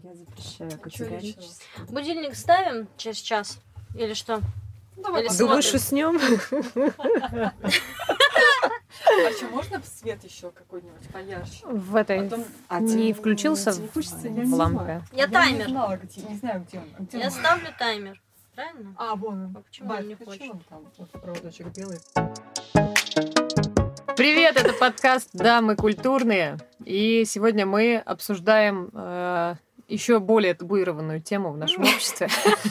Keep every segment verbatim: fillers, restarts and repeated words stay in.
Я запрещаю категорически. Будильник ставим через час? Или что? Давай, Или Думаешь, уснем? А что, можно свет еще какой-нибудь поярче? В этой Потом- А не тебе включился не хочется, в, я в не лампе. знаю. Я не таймер. знала, где, не знаю, где он. А где Я он? ставлю таймер. Правильно? А, вон он. А почему Бать, он не включи хочет? вон там, вот проводочек белый. Привет, это подкаст «Дамы культурные». И сегодня мы обсуждаем э, еще более табуированную тему в нашем обществе.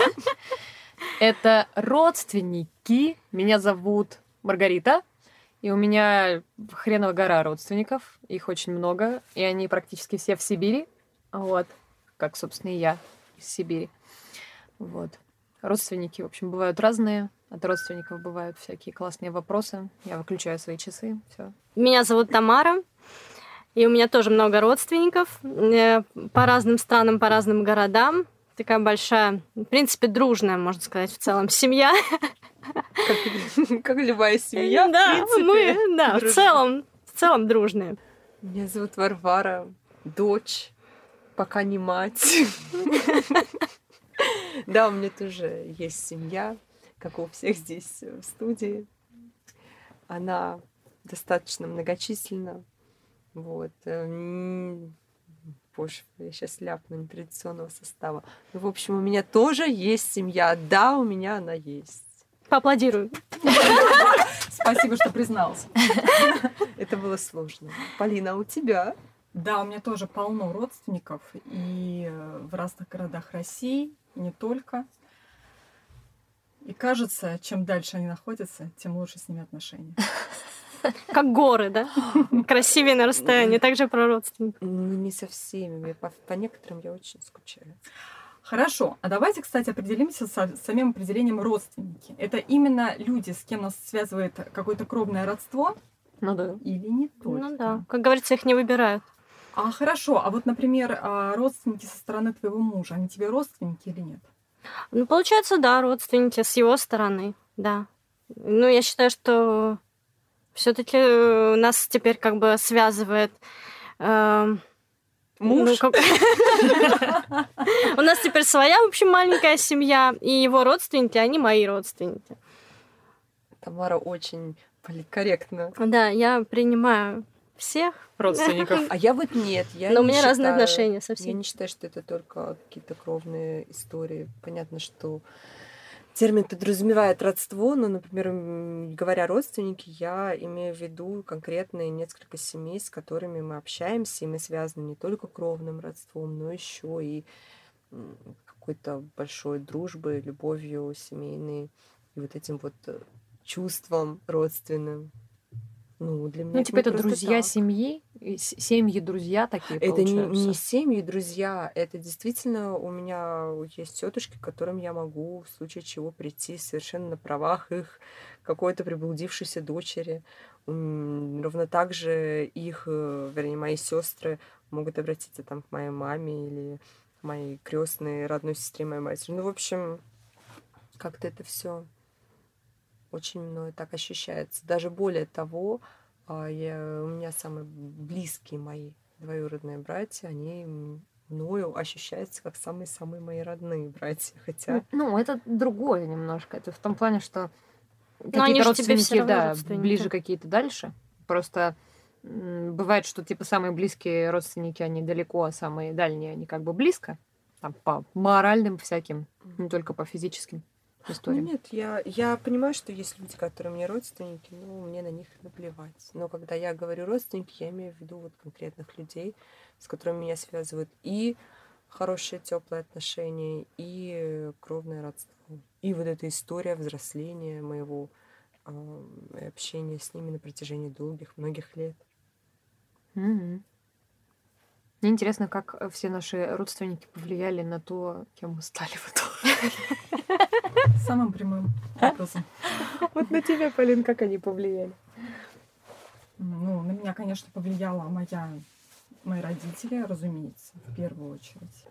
Это родственники. Меня зовут Маргарита. И у меня хреновая гора родственников. Их очень много. И они практически все в Сибири. Вот. Как, собственно, и я из Сибири. Вот. Родственники, в общем, бывают разные. От родственников бывают всякие классные вопросы. Я выключаю свои часы. Все. Меня зовут Тамара. И у меня тоже много родственников. э, По разным странам, по разным городам. Такая большая, в принципе, дружная, можно сказать, в целом семья. Как, как любая семья, Да, в принципе. мы, да, в дружная. целом, в целом дружные. Меня зовут Варвара, дочь, пока не мать. Да, у меня тоже есть семья, как у всех здесь в студии. Она достаточно многочисленна. Вот. М, Боже, я сейчас ляпну нетрадиционного состава. Ну, в общем, у меня тоже есть семья. Да, у меня она есть. Поаплодирую. Спасибо, что признался. Это было сложно. Полина, а у тебя? Да, у меня тоже полно родственников. И в разных городах России, и не только. И кажется, чем дальше они находятся, тем лучше с ними отношения. Как горы, да? Красивее на расстоянии. Также про родственников. Ну, не со всеми. Я По, по некоторым я очень скучаю. Хорошо, а давайте, кстати, определимся с самим определением родственники. Это именно люди, с кем нас связывает какое-то кровное родство, Ну да. или не только? Ну да. Как говорится, их не выбирают. А хорошо, а вот, например, а, родственники со стороны твоего мужа, они тебе родственники или нет? Ну, получается, да, родственники с его стороны, да. Ну, я считаю, что все-таки нас теперь как бы связывает эм, Муж? ну, как- У нас теперь своя, в общем, маленькая семья, и его родственники, они мои родственники. Тамара очень политкорректна. Да, я принимаю всех, Родственников. А я вот нет. Я но у не меня разные считаю- отношения со Я всеми. не считаю, что это только какие-то кровные истории. Понятно, что термин подразумевает родство, но, например, м, говоря родственники, я имею в виду конкретные несколько семей, с которыми мы общаемся, и мы связаны не только кровным родством, но еще и м, какой-то большой дружбой, любовью семейной и вот этим вот э, чувством родственным. Ну, для меня Ну, типа это просто друзья так. семьи, и с- семьи, друзья такие Это не, получаются. не семьи, друзья. Это действительно у меня есть тетушки, к которым я могу в случае чего прийти совершенно на правах их какой-то приблудившейся дочери. М, Ровно так же их, э, вернее, мои сестры могут обратиться там к моей маме или к моей крестной родной сестре моей матери. Ну, в общем, как-то это все очень мною так ощущается. Даже более того, а, я, у меня самые близкие мои двоюродные братья, они м, мною ощущаются как самые-самые мои родные братья. Хотя Ну, это другое немножко. Это в том плане, что Но они какие-то же тебе всё родственники, равно да, родственники. ближе какие-то дальше. Просто м, бывает, что типа самые близкие родственники, они далеко, а самые дальние, они как бы близко. Там по моральным всяким, не только по физическим ну, историям. нет, я, я понимаю, что есть люди, которые мне родственники, но мне на них наплевать. Но когда я говорю родственники, я имею в виду вот конкретных людей, с которыми меня связывают и хорошие теплые отношения, и кровное родство. И вот эта история взросления моего а, и общения с ними на протяжении долгих, многих лет. Мгм. Мне интересно, как э, все наши родственники повлияли на то, кем мы стали в итоге. Самым прямым образом. Вот на тебя, Полин, как они повлияли? Ну, на меня, конечно, повлияла моя, мои родители, разумеется, в первую очередь.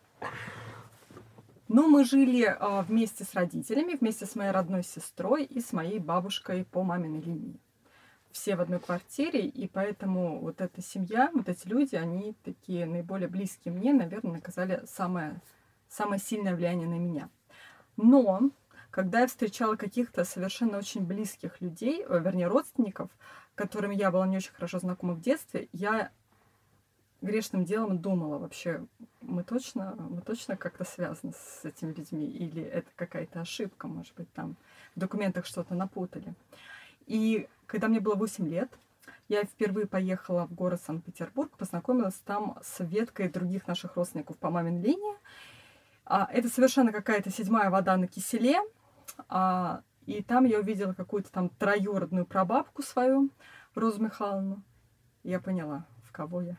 Но мы жили а, вместе с родителями, вместе с моей родной сестрой и с моей бабушкой по маминой линии. все в одной квартире, и поэтому вот эта семья, вот эти люди, они такие наиболее близкие мне, наверное, оказали самое, самое сильное влияние на меня. Но когда я встречала каких-то совершенно очень близких людей, вернее, родственников, которым я была не очень хорошо знакома в детстве, я грешным делом думала вообще, мы точно, мы точно как-то связаны с этими людьми, или это какая-то ошибка, может быть, там в документах что-то напутали. И когда мне было восемь лет, я впервые поехала в город Санкт-Петербург, познакомилась там с веткой других наших родственников по маминой линии. А, это совершенно какая-то седьмая вода на киселе. А, и там я увидела какую-то там троюродную прабабку свою, Розу Михайловну. И я поняла, в кого я.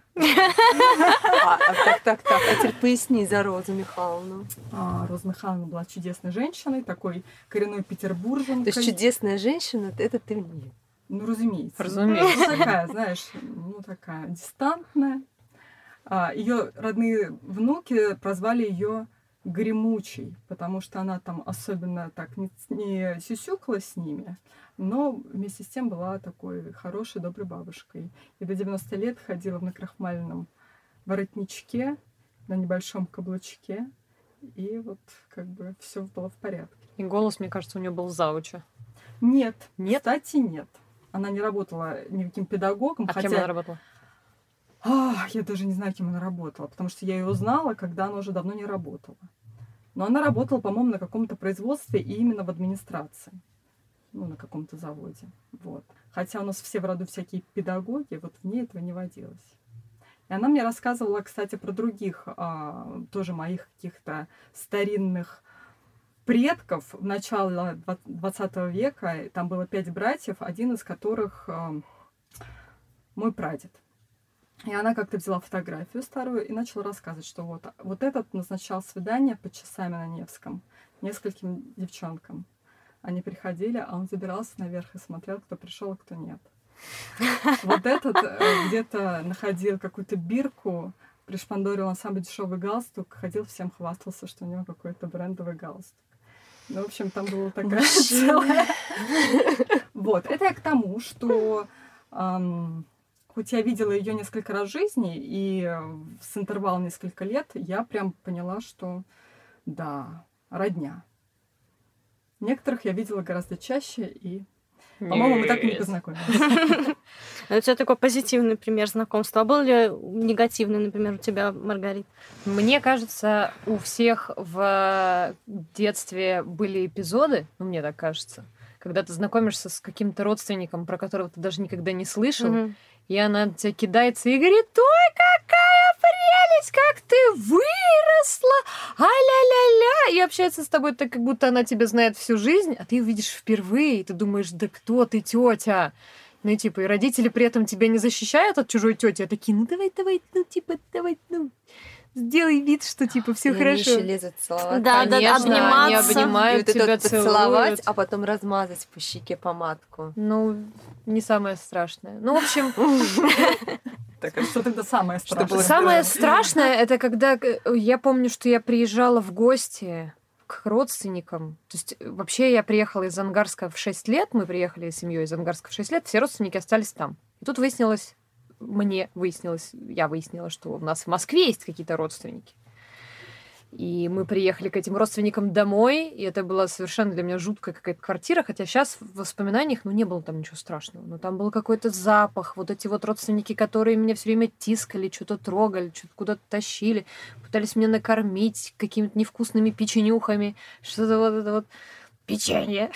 А, а, так, так, так. А теперь поясни за Розу Михайловну. А, Роза Михайловна была чудесной женщиной, такой коренной петербурженкой. То есть чудесная женщина, это ты мне. Ну, разумеется. Разумеется. Ну, такая, знаешь, ну, такая дистантная. А, ее родные внуки прозвали ее Гремучей, потому что она там особенно так не, не сюсюкала с ними, но вместе с тем была такой хорошей, доброй бабушкой. И до девяноста лет ходила в накрахмаленном воротничке, на небольшом каблучке, и вот как бы все было в порядке. И голос, мне кажется, у нее был зауча. Нет, Нет? кстати, нет. Она не работала никаким педагогом, А хотя... кем она работала? А, я даже не знаю, кем она работала, потому что я ее узнала, когда она уже давно не работала. Но она работала, по-моему, на каком-то производстве и именно в администрации. Ну, на каком-то заводе. Вот. Хотя у нас все в роду всякие педагоги, вот в ней этого не водилось. И она мне рассказывала, кстати, про других, а, тоже моих каких-то старинных предков в начале двадцатого века. Там было пять братьев, один из которых а, мой прадед. И она как-то взяла фотографию старую и начала рассказывать, что вот, вот этот назначал свидание под часами на Невском нескольким девчонкам. Они приходили, а он забирался наверх и смотрел, кто пришел, а кто нет. Вот этот где-то находил какую-то бирку, пришпандорил на самый дешевый галстук, ходил, всем хвастался, что у него какой-то брендовый галстук. Ну, в общем, там была такая целая... Вот, это я к тому, что... Хоть я видела ее несколько раз в жизни, и с интервалом несколько лет, я прям поняла, что да, родня. Некоторых я видела гораздо чаще, и, по-моему, мы так и не познакомились. У тебя такой позитивный пример знакомства. А был ли негативный, например, у тебя, Маргарит? Мне кажется, у всех в детстве были эпизоды, ну, мне так кажется, когда ты знакомишься с каким-то родственником, про которого ты даже никогда не слышал, mm-hmm. и она на тебя кидается и говорит: ой, какая прелесть, как ты выросла, а-ля-ля-ля, и общается с тобой так, как будто она тебя знает всю жизнь, а ты ее видишь впервые, и ты думаешь: да кто ты, тетя? Ну и типа, и родители при этом тебя не защищают от чужой тети, а такие: ну давай, давай, ну типа, давай, ну... Сделай вид, что типа все хорошо. Они еще лезут целовать. Да, да, да, обниматься. Они обнимают, и вот тебя это поцеловать, целуют. а потом размазать по щеке помадку. Ну, не самое страшное. Ну, в общем... Так, а что тогда самое страшное? Самое страшное, это когда... Я помню, что я приезжала в гости к родственникам. То есть вообще я приехала из Ангарска в шесть лет, мы приехали с семьей из Ангарска в шесть лет, все родственники остались там. И тут выяснилось... Мне выяснилось, я выяснила, что у нас в Москве есть какие-то родственники. И мы приехали к этим родственникам домой, и это была совершенно для меня жуткая какая-то квартира, хотя сейчас в воспоминаниях, ну, не было там ничего страшного. Но там был какой-то запах, вот эти вот родственники, которые меня все время тискали, что-то трогали, что-то куда-то тащили, пытались меня накормить какими-то невкусными печенюхами, что-то вот это вот. Печенье.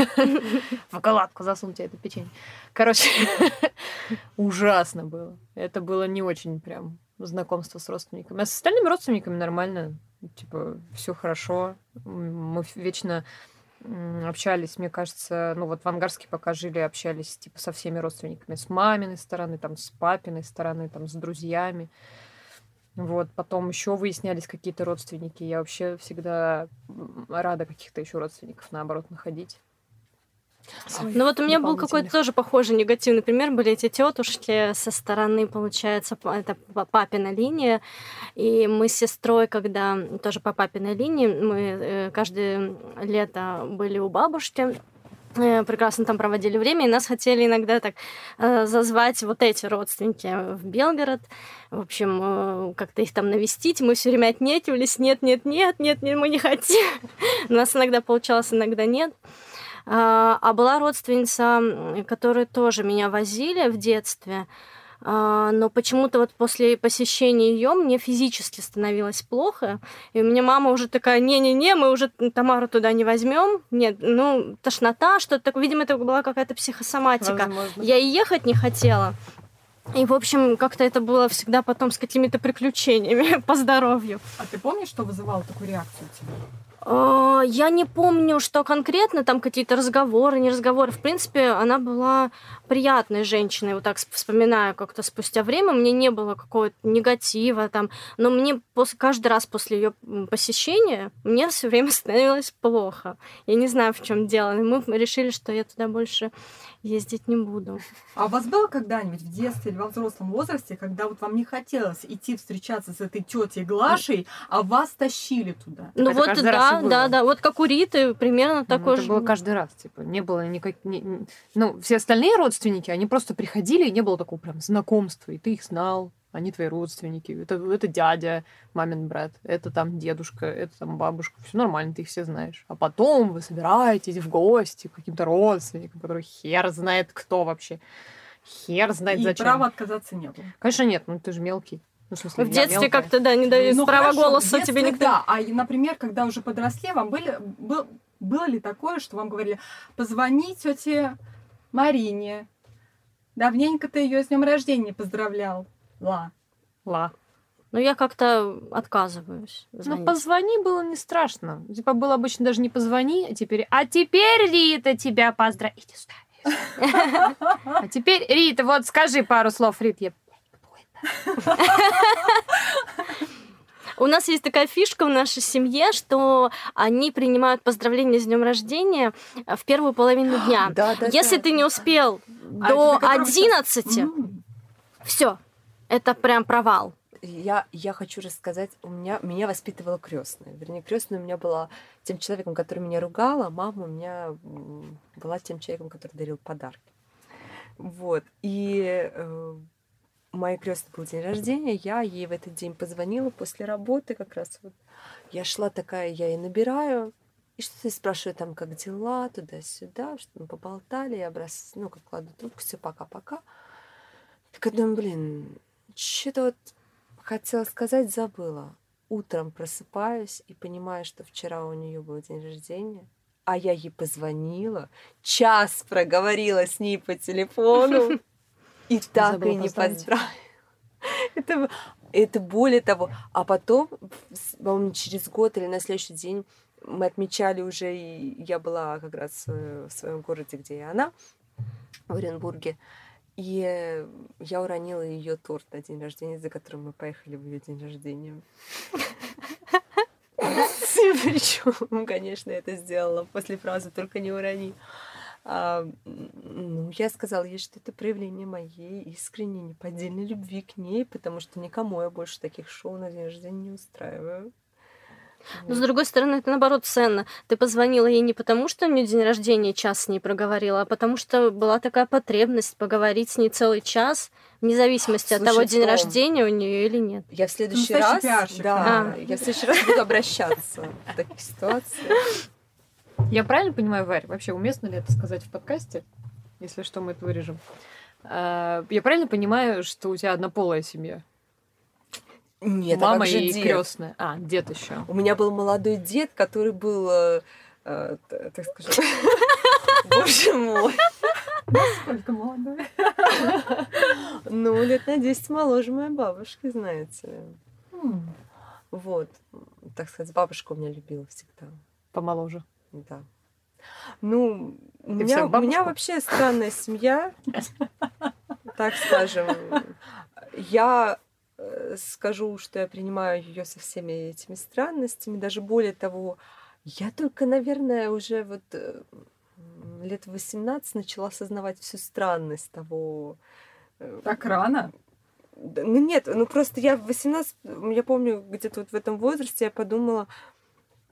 В кладку засуньте это печенье. Короче, ужасно было. Это было не очень прям знакомство с родственниками. А с остальными родственниками нормально. Типа, все хорошо. Мы вечно общались, мне кажется, ну вот в Ангарске пока жили, общались типа со всеми родственниками. С маминой стороны, там, с папиной стороны, там, с друзьями. Вот, потом еще выяснялись какие-то родственники. Я вообще всегда рада каких-то еще родственников, наоборот, находить. Ну вот у меня был какой-то тоже похожий негативный пример. Были эти тетушки со стороны, получается, это папина линия. И мы с сестрой, когда тоже по папиной линии, мы каждое лето были у бабушки. э, прекрасно там проводили время, и нас хотели иногда так э, зазвать вот эти родственники в Белгород, в общем, э, как-то их там навестить. Мы все время отнекивались, нет, нет, нет, нет, нет, мы не хотим. У нас иногда получалось, иногда нет. А, а была родственница, которую тоже меня возили в детстве, а, но почему-то вот после посещения ее мне физически становилось плохо, и у меня мама уже такая: не-не-не, мы уже Тамару туда не возьмем, нет, ну, тошнота, что-то такое, видимо, это была какая-то психосоматика. Возможно. Я и ехать не хотела. И, в общем, как-то это было всегда потом с какими-то приключениями по здоровью. А ты помнишь, что вызывало такую реакцию у тебя? А, Я не помню, что конкретно, там какие-то разговоры, не разговоры. В принципе, она была приятной женщиной, вот так вспоминаю как-то спустя время. Мне не было какого-то негатива там, но мне после, каждый раз после ее посещения мне все время становилось плохо. Я не знаю, в чем дело. И мы решили, что я туда больше ездить не буду. А у вас было когда-нибудь в детстве или во взрослом возрасте, когда вот вам не хотелось идти встречаться с этой тетей Глашей, а вас тащили туда? Ну это вот каждый раз и да, было. да, да. Вот как у Риты, примерно Ну, такое это же. было было. каждый раз, типа, не было никак... не- не- Ну, все остальные родственники, они просто приходили, и не было такого прям знакомства, и ты их знал, они твои родственники, это, это дядя, мамин брат, это там дедушка, это там бабушка, все нормально, ты их все знаешь. А потом вы собираетесь в гости к каким-то родственникам, которые хер знает кто вообще, хер знает И зачем. права отказаться не было. Конечно, нет, ну ты же мелкий. Ну, в смысле, В я детстве мелкая. как-то, да, не дают Ну, права хорошо, голоса в тебе детстве никто. да. А, и, например, когда уже подросли, вам были, был, было ли такое, что вам говорили: позвони тете Марине, давненько ты ее с днем рождения не поздравлял. Ла. Ла. Ну, я как-то отказываюсь Ну, звонить. позвони было не страшно. Типа, было обычно даже не позвони, а теперь... А теперь, Рита, тебя поздравляю. Иди сюда. А теперь, Рита, вот скажи пару слов, Рит. Я... У нас есть такая фишка в нашей семье, что они принимают поздравления с днем рождения в первую половину дня. Да, да, Если да. ты не успел А до это на котором сейчас- одиннадцати, М. все, это прям провал. Я, я хочу рассказать, у меня, меня воспитывала крестная. Вернее, крестная у меня была тем человеком, который меня ругала, мама у меня м, была тем человеком, который дарил подарки. Вот. И э, у моей крестной был день рождения, я ей в этот день позвонила после работы как раз. Вот. Я шла такая, я ей набираю, и что-то спрашиваю там, как дела, туда-сюда, что мы поболтали, я брос... ну, как кладу трубку, все, пока-пока. Так я думаю, блин, что-то вот хотела сказать, забыла. Утром просыпаюсь и понимаю, что вчера у нее был день рождения, а я ей позвонила, час проговорила с ней по телефону и так забыла и не поздравить. поздравила. Это, это более того. А потом, с- по-моему, через год или на следующий день мы отмечали уже, и я была как раз э, в своем городе, где и она, в Оренбурге. И э, я уронила ее торт на день рождения, за которым мы поехали в ее день рождения. Причем, конечно, я это сделала после фразы «только не урони». А, м, ну, я сказала ей, что это проявление моей искренней, неподдельной любви к ней, потому что никому я больше таких шоу на день рождения не устраиваю. Но, с другой стороны, это, наоборот, ценно. Ты позвонила ей не потому, что у нее день рождения, час с ней проговорила, а потому что была такая потребность поговорить с ней целый час, вне зависимости от Слушай, того, день Том, рождения у нее или нет. Я в следующий настоящий раз, пиарщик, да, да. я в следующий раз буду обращаться в таких ситуациях. Я правильно понимаю, Варь, вообще уместно ли это сказать в подкасте? Если что, мы это вырежем. А, Я правильно понимаю, что у тебя однополая семья? Нет, а Мама как же и дед? крестная. А, дед еще. У меня был молодой дед, который был, э, э, т- так скажем, боже мой, Сколько молодой. ну, лет на десять моложе моей бабушки, знаете ли. М. Вот, так сказать, бабушка у меня любила всегда, Помоложе. да. Ну, у Ты меня, всех у меня бабушку? вообще странная семья, так скажем. Я э, скажу, что я принимаю ее со всеми этими странностями, даже более того, я только, наверное, уже вот э, м, лет в восемнадцать начала осознавать всю странность того. э, Так рано. да, Ну нет, ну просто я в восемнадцать, я помню, где-то вот в этом возрасте я подумала,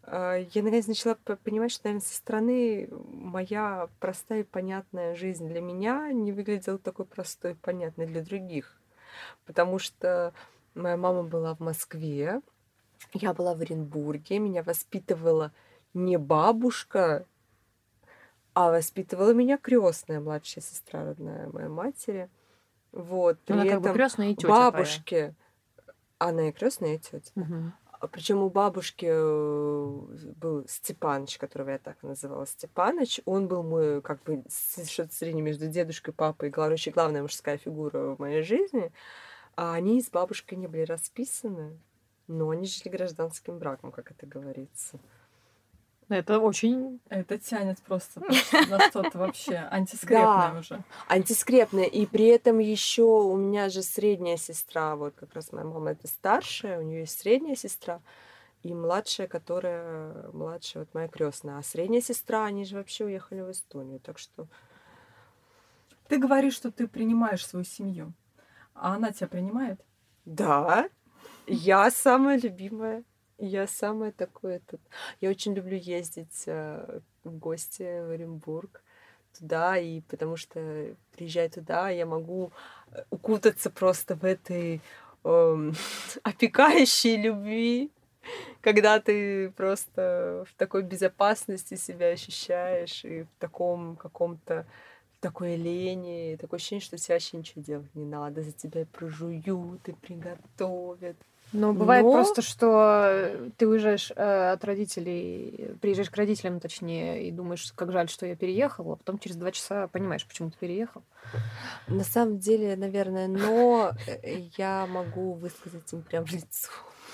А, Я наконец начала п- понимать, что, наверное, со стороны моя простая и понятная жизнь для меня не выглядела такой простой и понятной для других. Потому что моя мама была в Москве, я была в Оренбурге, меня воспитывала не бабушка, а воспитывала меня крестная младшая сестра родная моей матери. Вот, при Она как бы этом крестная и тетя твоя. бабушке, она и крестная, и тетя. Мгм. Причем у бабушки э, был Степаныч, которого я так называла Степаныч. Он был мой, как бы, с- что-то среднее между дедушкой, папой, короче, главная мужская фигура в моей жизни. А они с бабушкой не были расписаны, но они жили гражданским браком, как это говорится. Это очень... Это тянет просто на что-то вообще антискрепное Да. уже. Антискрепная. И при этом еще у меня же средняя сестра, вот как раз моя мама это старшая, у нее есть средняя сестра, и младшая, которая младшая, вот моя крестная. А средняя сестра, они же вообще уехали в Эстонию. Так что Ты говоришь, что ты принимаешь свою семью, а она тебя принимает? да, я самая любимая. Я самая такое тут. Я очень люблю ездить э, в гости в Оренбург туда, и потому что приезжая туда, я могу э, укутаться просто в этой эм, опекающей любви, когда ты просто в такой безопасности себя ощущаешь и в таком каком-то в такой лени, такое ощущение, что тебе вообще ничего делать не надо, за тебя и прожуют, и приготовят. Но бывает Но- просто, что ты уезжаешь э, от родителей, приезжаешь к родителям, точнее, и думаешь, как жаль, что я переехала, а потом через два часа понимаешь, почему ты переехал. На самом деле, наверное, но э, я могу высказать им прям в лицо.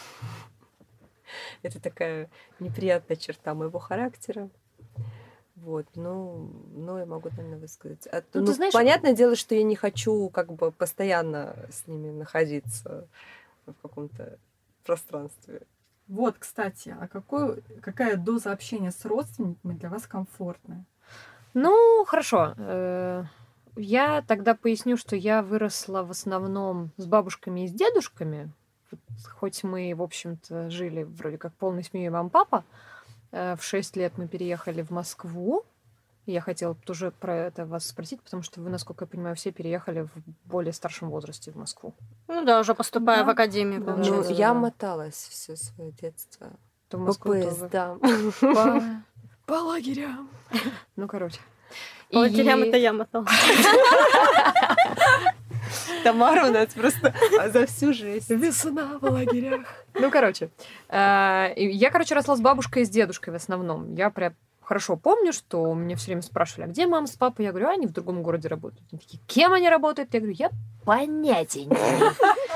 Это такая неприятная черта моего характера. Вот, ну, ну, я могу, наверное, высказать. А, Ну, ну, ты знаешь- понятное дело, что я не хочу как бы постоянно с ними находиться в каком-то пространстве. Вот, кстати, а какой, какая доза общения с родственниками для вас комфортная? Ну, хорошо. Э, Я тогда поясню, что я выросла в основном с бабушками и с дедушками. Вот хоть мы, в общем-то, жили вроде как полной семьей мама-папа, э, в шесть лет мы переехали в Москву. Я хотела тоже про это вас спросить, потому что вы, насколько я понимаю, все переехали в более старшем возрасте в Москву. Ну да, уже поступая Да. в академию, Да. Ну, получается. я да. моталась все свое детство То в по Москву, то вы- поездам. по... по лагерям. Ну, короче. По лагерям И- это я мотала. Тамара у нас просто за всю жизнь. Весна в лагерях. Ну, короче. э, и Я, короче, росла с бабушкой и с дедушкой в основном. Я прям хорошо помню, что меня все время спрашивали, а где мама с папой? Я говорю, «А, они в другом городе работают. Они такие, кем они работают? Я говорю, я понятия не имею.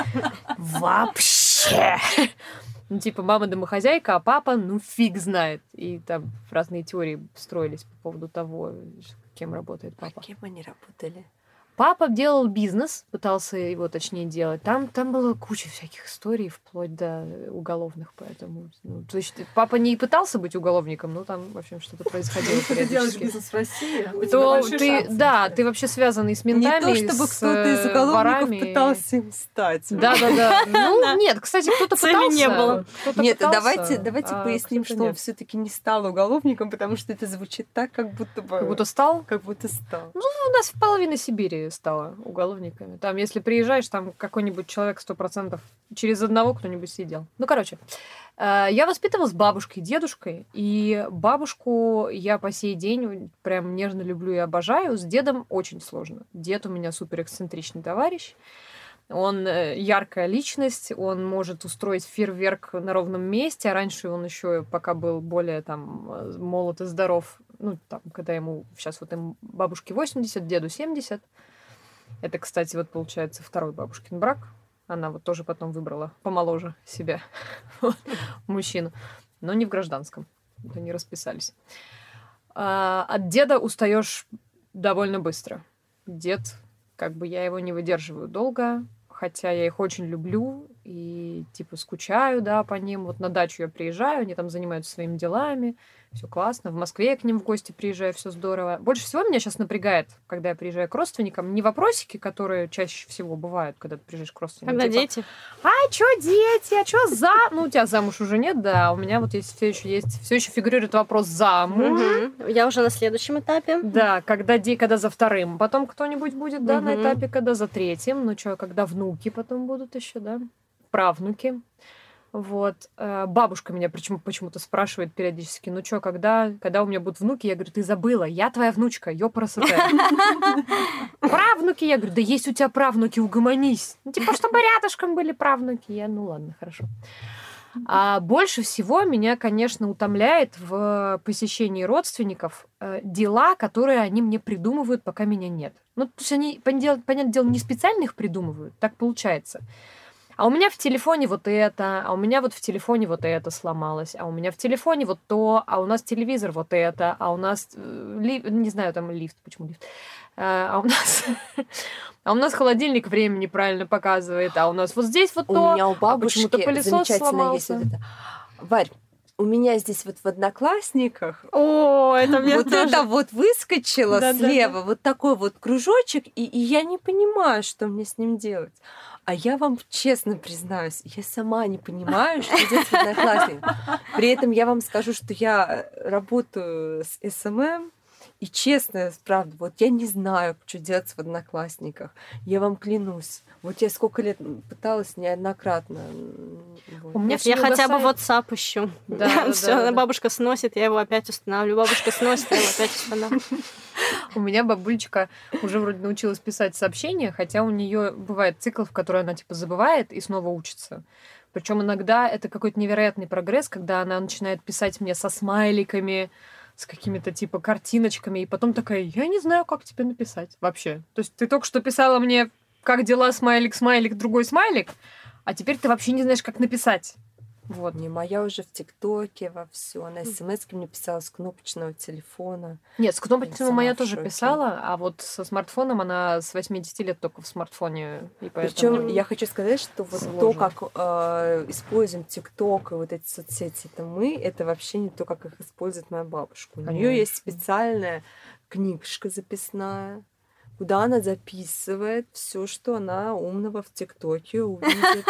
Вообще. Ну, типа, мама домохозяйка, а папа, ну, фиг знает. И там разные теории строились по поводу того, кем работает папа. Кем они работали? Папа делал бизнес, пытался его точнее делать. Там, там была куча всяких историй, вплоть до уголовных, поэтому... Ну, то есть папа не пытался быть уголовником, но там, в общем, что-то происходило Если ты делаешь периодически. бизнес в России, у тебя То большие ты, шансы. да, ты вообще связанный с ментами, Не то, чтобы с, кто-то из э, уголовников ворами. пытался им стать. Да-да-да. Ну, нет, кстати, кто-то Цели пытался. не было. кто-то Нет, пытался, давайте, давайте а поясним, кто-то что он нет. все-таки не стал уголовником, потому что это звучит так, как будто бы... Как будто стал. как будто стал. У нас половина Сибири стала уголовниками. Там, если приезжаешь, там какой-нибудь человек сто процентов через одного кто-нибудь сидел. Ну, короче, э, я воспитывалась с бабушкой и дедушкой, и бабушку я по сей день прям нежно люблю и обожаю. С дедом очень сложно. Дед у меня супер эксцентричный товарищ. Он э, яркая личность, он может устроить фейерверк на ровном месте, а раньше он еще, пока был более там э, молод и здоров, ну, там, когда ему, сейчас вот им бабушке восемьдесят, деду семьдесят. Это, кстати, вот получается второй бабушкин брак. Она вот тоже потом выбрала помоложе себя мужчину, но не в гражданском. Они расписались. А, от деда устаешь довольно быстро. Дед, как бы я его не выдерживаю долго, хотя я их очень люблю. и, типа, скучаю, да, по ним. Вот на дачу я приезжаю, они там занимаются своими делами, все классно. В Москве я к ним в гости приезжаю, все здорово. Больше всего меня сейчас напрягает, когда я приезжаю к родственникам, не вопросики, которые чаще всего бывают, когда ты приезжаешь к родственникам. Когда типа, дети. А чё дети? А чё за? Ну, у тебя замуж уже нет, да. У меня вот есть все еще есть, все еще фигурирует вопрос замуж. Мгм. Я уже на следующем этапе. Да, когда, де- когда за вторым потом кто-нибудь будет, да, на Мгм. этапе, когда за третьим, ну что, когда внуки потом будут еще, да, правнуки. Вот. Э, Бабушка меня почему- почему-то спрашивает периодически, ну что, когда, когда у меня будут внуки? Я говорю, ты забыла, я твоя внучка, ёпрасоте. Правнуки? Я говорю, да есть у тебя правнуки, угомонись. Ну, типа, чтобы рядышком были правнуки. Я, ну ладно, хорошо. А больше всего меня, конечно, утомляет в посещении родственников э, дела, которые они мне придумывают, пока меня нет. Ну, то есть они, понятное понятное дело, не специально их придумывают, так получается. А у меня в телефоне вот это, а у меня вот в телефоне вот это сломалось, а у меня в телефоне вот то, а у нас телевизор вот это, а у нас, э, ли- не знаю, там лифт, почему лифт, Э, а у нас, а у нас холодильник время неправильно показывает, а у нас вот здесь вот У то, меня у а бабушки почему-то пылесос замечательно есть сломался. вот это. Варь, у меня здесь вот в Одноклассниках О, это мне вот тоже. это вот выскочило Да-да-да. слева, вот такой вот кружочек, и, и я не понимаю, что мне с ним делать. А я вам честно признаюсь, я сама не понимаю, что делать в Одноклассниках. При этом я вам скажу, что я работаю с эс эм эм, и честно, правда, вот я не знаю, что делать в Одноклассниках. Я вам клянусь. Вот я сколько лет пыталась неоднократно. м, вот. У меня Нет, всё я не хотя бы угасает. WhatsApp ищу. Да, да, Все, да, да. бабушка сносит, я его опять устанавливаю. Бабушка сносит, я его опять устанавливаю. У меня бабулечка уже вроде научилась писать сообщения, хотя у нее бывает цикл, в который она типа забывает и снова учится. Причем иногда это какой-то невероятный прогресс, когда она начинает писать мне со смайликами, с какими-то типа картиночками, и потом такая, я не знаю, как тебе написать вообще. То есть ты только что писала мне, как дела, смайлик, смайлик, другой смайлик, а теперь ты вообще не знаешь, как написать. Вот. Не, моя уже в ТикТоке во все. Она смс-ки мне писала с кнопочного телефона. Нет, с Я кнопочным сама моя в тоже шоке. писала, а вот со смартфоном она с восьмидесяти лет только в смартфоне, и поэтому... Причем я хочу сказать, что вот Сложно. то, как э, используем ТикТок и вот эти соцсети, это мы, это вообще не то, как их использует моя бабушка. У нее есть Конечно. специальная книжка записная, куда она записывает все, что она умного в ТикТоке увидит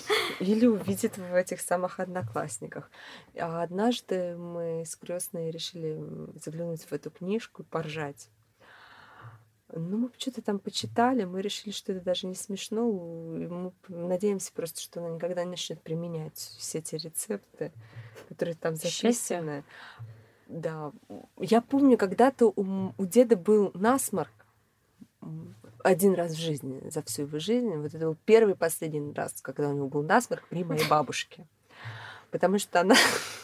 или увидит в этих самых Одноклассниках. А однажды мы с крестной решили заглянуть в эту книжку и поржать. Ну, мы что-то там почитали, мы решили, что это даже не смешно. И мы надеемся просто, что она никогда не начнет применять все эти рецепты, которые там Счастье. записаны. Да. Я помню, когда-то у, у деда был насморк м, один раз в жизни, за всю его жизнь. Вот это был первый и последний раз, когда у него был насморк при моей бабушке. Потому что она,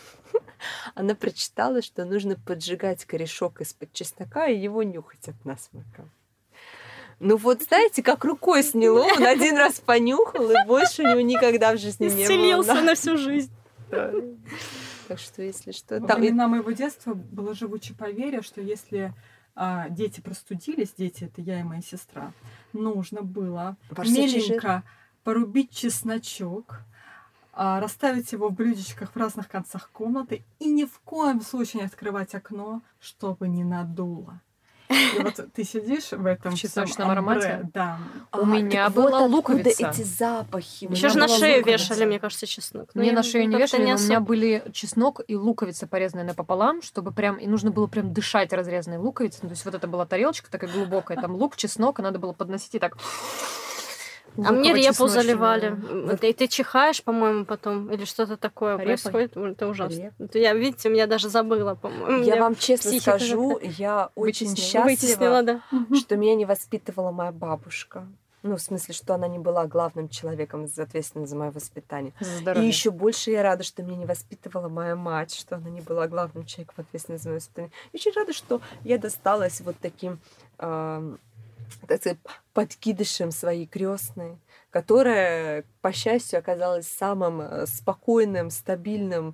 она прочитала, что нужно поджигать корешок из-под чеснока и его нюхать от насморка. Ну вот, знаете, как рукой сняло, он один раз понюхал, и больше у него никогда в жизни не было. Исцелился на- на всю жизнь. Да. Так что, если что... Во там- времена моего детства было живучее поверье, что если а, дети простудились, дети это я и моя сестра, нужно было Барсучий жир. меленько порубить чесночок, а, расставить его в блюдечках в разных концах комнаты и ни в коем случае не открывать окно, чтобы не надуло. И вот ты сидишь в этом В всем чесночном амбре, аромате? да. У А, меня так была вот луковица. откуда эти запахи. У меня Еще же на была шею луковица. вешали, мне кажется, чеснок. Но Мне я на шею не как-то вешали, но у меня особо. были чеснок и луковица, порезанная напополам, чтобы прям... И нужно было прям дышать разрезанной луковицей. Ну, то есть вот это была тарелочка такая глубокая, там лук, чеснок, и надо было подносить и так... А мне репу луково-чесночную. заливали. Вот. И ты чихаешь, по-моему, потом, или что-то такое Репой? происходит. Это ужасно. Реп. Это я, видите, меня даже забыла, по-моему. Я Меня вам честно психика скажу, я очень Вытеснила. вытеснила, счастлива, да. что меня не воспитывала моя бабушка. Ну, в смысле, что она не была главным человеком, ответственным за мое воспитание. За И здоровье. еще больше я рада, что меня не воспитывала моя мать, что она не была главным человеком, ответственным за мое воспитание. И очень рада, что я досталась вот таким, э, так сказать, подкидышем своей крестной, которая, по счастью, оказалась самым э, спокойным, стабильным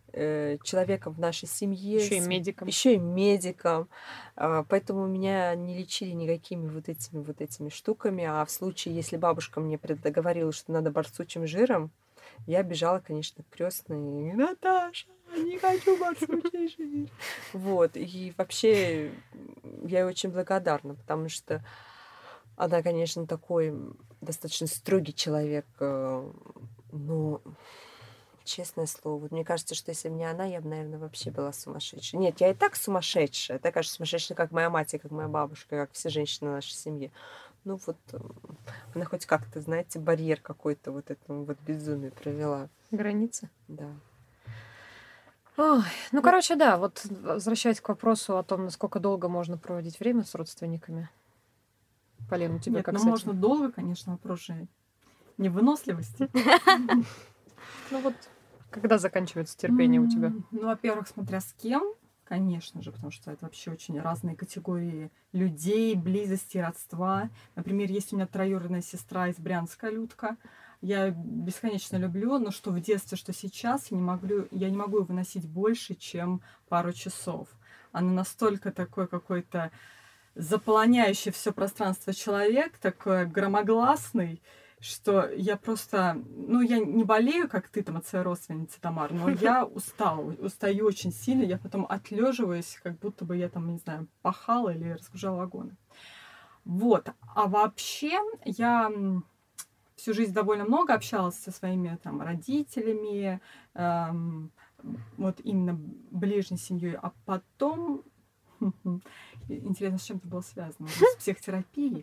э, человеком в нашей семье. Еще и медиком. Еще и медиком. А, поэтому меня не лечили никакими вот этими вот этими штуками. А в случае, если бабушка мне говорила, что надо борцучим жиром, я бежала, конечно, к крестной. Наташа, не хочу борцучий жир. Вот. И вообще я ей очень благодарна, потому что она, конечно, такой достаточно строгий человек, но, честное слово, вот мне кажется, что если бы не она, я бы, наверное, вообще была сумасшедшей. Нет, я и так сумасшедшая, такая же сумасшедшая, как моя мать и как моя бабушка, как все женщины в нашей семье. Ну вот она хоть как-то, знаете, барьер какой-то вот этому вот безумию провела. Границы? Да. Ой, ну, короче, да, вот возвращаясь к вопросу о том, насколько долго можно проводить время с родственниками. Полин, у тебя Нет, как ну с этим? можно долго, конечно, вопрос же невыносливости. Ну вот, когда заканчивается терпение у тебя? Ну, во-первых, смотря с кем, конечно же, потому что это вообще очень разные категории людей, близости, родства. Например, есть у меня троюродная сестра из Брянска, Людка. Я её бесконечно люблю, но что в детстве, что сейчас, я не могу, я не могу ее выносить больше, чем пару часов. Она настолько такой какой-то заполоняющий все пространство человек, такой громогласный, что я просто... Ну, я не болею, как ты там от своей родственницы, Тамар, но я устала, устаю очень сильно, я потом отлеживаюсь, как будто бы я там, не знаю, пахала или разгружала вагоны. Вот. А вообще я всю жизнь довольно много общалась со своими там родителями, эм, вот именно ближней семьей, а потом... Интересно, с чем это было связано? С психотерапией.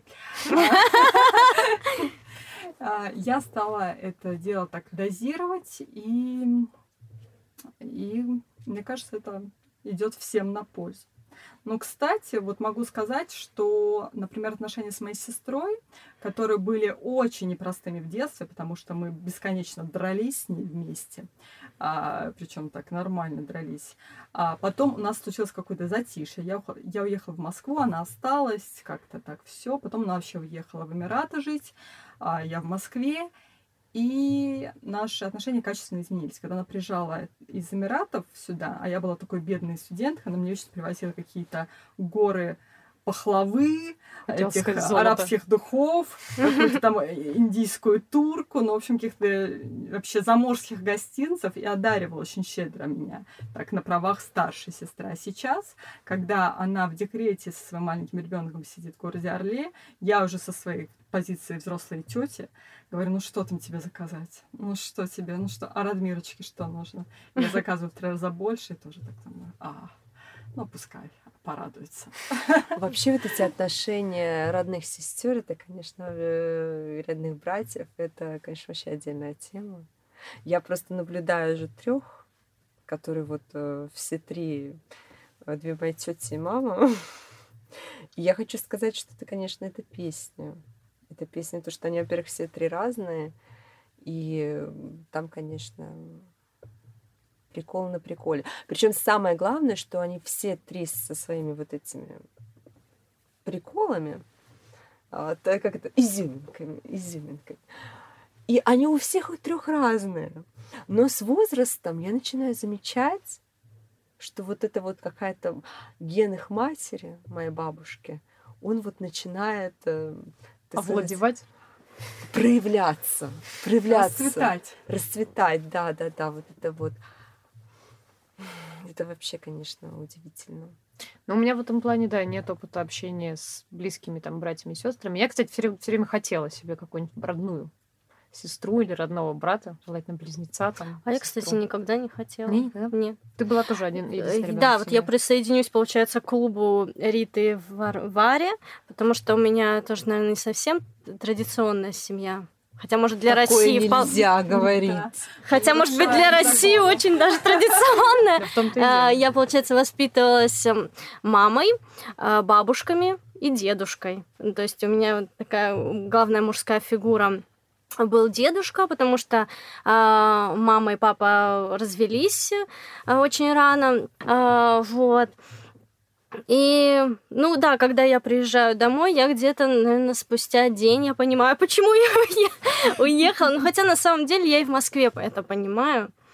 Я стала это дело так дозировать, и, и мне кажется, это идет всем на пользу. Но, кстати, вот могу сказать, что, например, отношения с моей сестрой, которые были очень непростыми в детстве, потому что мы бесконечно дрались с ней вместе, а, причем так нормально дрались. А потом у нас случилось какое-то затишье. Я, я уехала в Москву, она осталась, как-то так все. Потом она вообще уехала в Эмираты жить, а я в Москве. И наши отношения качественно изменились. Когда она приезжала из Эмиратов сюда, а я была такой бедной студенткой, она мне очень привозила какие-то горы пахлавы, Хотела этих сказать, золото. арабских духов, какую-то там индийскую турку, ну, в общем, каких-то вообще заморских гостинцев, и одаривала очень щедро меня, так, на правах старшей сестры. А сейчас, когда она в декрете со своим маленьким ребенком сидит в городе Орле, я уже со своей позиции взрослой тети говорю, ну что там тебе заказать? Ну что тебе? Ну что? А Радмирочке что нужно? Я заказываю в три раза больше, и тоже так там, а, ну пускай порадуется. Вообще вот эти отношения родных сестер, это, конечно, родных братьев, это, конечно, вообще отдельная тема. Я просто наблюдаю уже трех, которые вот э, все три, две мои тети и мама. И я хочу сказать, что это, конечно, это песня. Это песня, то, что они, во-первых, все три разные, и там, конечно, прикол на приколе. Причем самое главное, что они все три со своими вот этими приколами, так как это, изюминками, изюминками. И они у всех у трех разные. Но с возрастом я начинаю замечать, что вот это вот какая-то ген их матери, моей бабушки, он вот начинает... Овладевать? Проявляться, проявляться. Расцветать. Расцветать, да, да, да, вот это вот. Это вообще, конечно, удивительно. Ну, у меня в этом плане, да, нет опыта общения с близкими там братьями и сестрами. Я, кстати, все время хотела себе какую-нибудь родную сестру или родного брата, желательно близнеца там. А я, сестру. кстати, никогда не хотела. Не, никогда? Нет. Ты была тоже один или Да, вот я присоединюсь, получается, к клубу Риты в Варе, потому что у меня тоже, наверное, не совсем традиционная семья. Хотя, может, для Такое России... нельзя впол... говорить. Да. Хотя, может быть, для России очень даже традиционная. Я, получается, воспитывалась мамой, бабушками и дедушкой. То есть у меня такая главная мужская фигура был дедушка, потому что э, мама и папа развелись э, очень рано, э, вот. И, ну да, когда я приезжаю домой, я где-то, наверное, спустя день я понимаю, почему я уехала. Ну, хотя на самом деле я и в Москве это понимаю.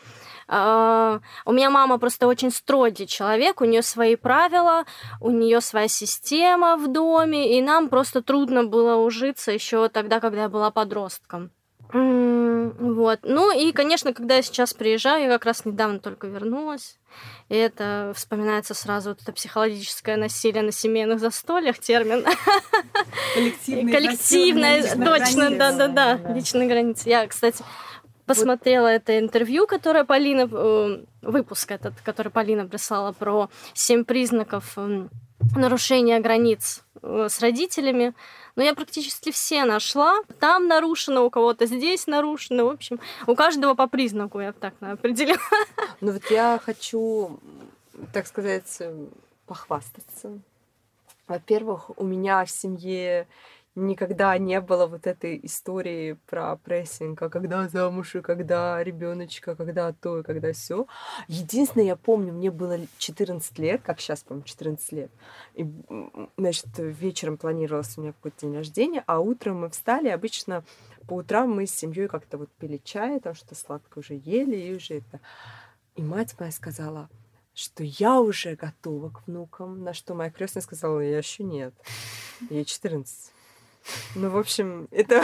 А, у меня мама просто очень строгий человек, у нее свои правила, у нее своя система в доме, и нам просто трудно было ужиться еще тогда, когда я была подростком. Вот. Ну и, конечно, когда я сейчас приезжаю, я как раз недавно только вернулась, и это вспоминается сразу вот это психологическое насилие на семейных застольях, термин. Коллективное, Коллективное, точно, да-да-да, да. личные границы. Я, кстати, посмотрела вот это интервью, которое Полина, э, выпуск этот, который Полина прислала про семь признаков э, нарушения границ э, с родителями. Но я практически все нашла. Там нарушено, у кого-то здесь нарушено. В общем, у каждого по признаку, я так определила. Ну вот я хочу, так сказать, похвастаться. Во-первых, у меня в семье никогда не было вот этой истории про прессинг, а когда замуж, и когда ребеночка, когда то, и когда все. Единственное, я помню, мне было четырнадцать лет, как сейчас помню, четырнадцать лет. И, значит, вечером планировался у меня какой-то день рождения, а утром мы встали. Обычно по утрам мы с семьей как-то вот пили чай, там что-то сладкое уже ели, и уже это. И мать моя сказала, что я уже готова к внукам, на что моя крестная сказала, я еще нет, ей четырнадцать. Ну, в общем, это,